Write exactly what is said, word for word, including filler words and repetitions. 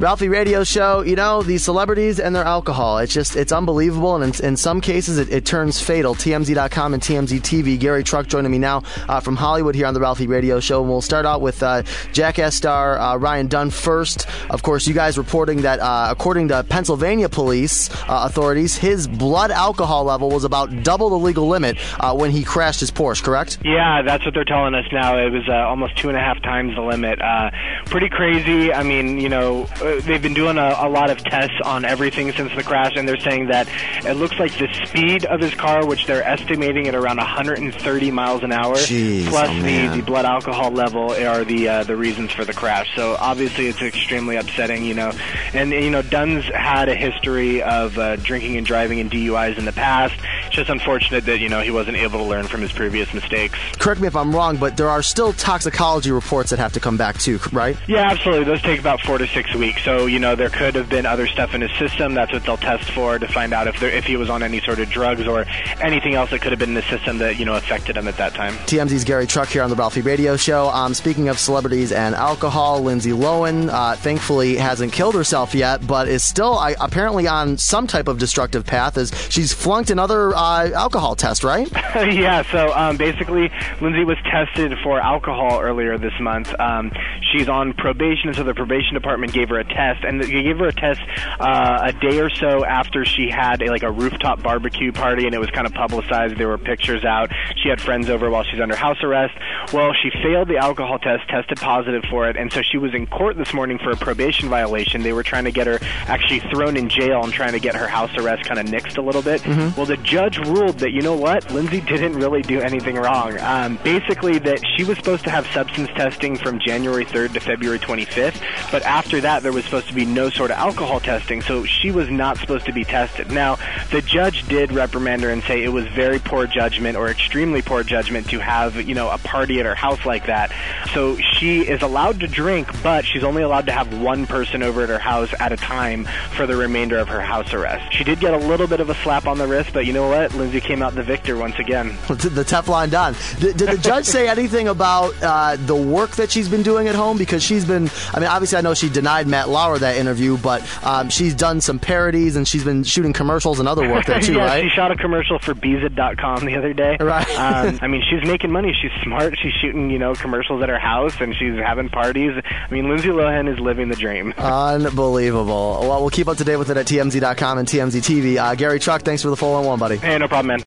Ralphie Radio Show, you know, these celebrities and their alcohol, it's just, it's unbelievable, and in, in some cases, it, it turns fatal. T M Z dot com and T M Z T V. Gary Truck joining me now uh, from Hollywood here on the Ralphie Radio Show. And we'll start out with uh, Jackass star uh, Ryan Dunn first. Of course, you guys reporting that, uh, according to Pennsylvania police uh, authorities, his blood alcohol level was about double the legal limit uh, when he crashed his Porsche, correct? Yeah, that's what they're telling us now. It was uh, almost two and a half times the limit. Uh, pretty crazy. I mean, you know, they've been doing a, a lot of tests on everything since the crash, and they're saying that it looks like the speed of his car, which they're estimating at around one hundred thirty miles an hour, Jeez, plus oh the, the blood alcohol level are the uh, the reasons for the crash. So obviously it's extremely upsetting, you know. And, you know, Dunn's had a history of uh, drinking and driving and D U Is in the past. It's just unfortunate that, you know, he wasn't able to learn from his previous mistakes. Correct me if I'm wrong, but there are still toxicology reports that have to come back too, right? Yeah, absolutely. Those take about four to six weeks. So, you know, there could have been other stuff in his system. That's what they'll test for to find out if there, if he was on any sort of drugs or anything else that could have been in the system that, you know, affected him at that time. T M Z's Gary Truck here on the Ralphie Radio Show. Um, speaking of celebrities and alcohol, Lindsay Lohan uh, thankfully hasn't killed herself yet, but is still uh, apparently on some type of destructive path as she's flunked another uh, alcohol test, right? Yeah, so um, basically Lindsay was tested for alcohol earlier this month. Um, she's on probation, so the probation department gave her a test, and they gave her a test uh, a day or so after she had a, like a rooftop barbecue party, and it was kind of publicized. There were pictures out. She had friends over while she's under house arrest. Well, she failed the alcohol test, tested positive for it, and so she was in court this morning for a probation violation. They were trying to get her actually thrown in jail and trying to get her house arrest kind of nixed a little bit. Mm-hmm. Well, the judge ruled that, you know what, Lindsay didn't really do anything wrong. Um, basically, that she was supposed to have substance testing from January third to February twenty-fifth, but after that, there was supposed to be no sort of alcohol testing, so she was not supposed to be tested. Now, the judge did reprimand her and say it was very poor judgment or extremely poor judgment to have, you know, a party at her house like that. So she is allowed to drink, but she's only allowed to have one person over at her house at a time for the remainder of her house arrest. She did get a little bit of a slap on the wrist, but you know what? Lindsay came out the victor once again. The Teflon Don. Did, did the judge say anything about uh, the work that she's been doing at home? Because she's been, I mean, obviously I know she denied Matt Lauer that interview, but um, she's done some parodies and she's been shooting commercials and other work there too, yeah, right? She shot a commercial for Beezid dot com the other day. Right. um, I mean, she's making money. She's smart. She's shooting, you know, commercials at her house, and she's having parties. I mean, Lindsay Lohan is living the dream. Unbelievable. Well, we'll keep up to date with it at T M Z dot com and T M Z T V. Uh, Gary Truck, thanks for the full on one, buddy. Hey, no problem, man.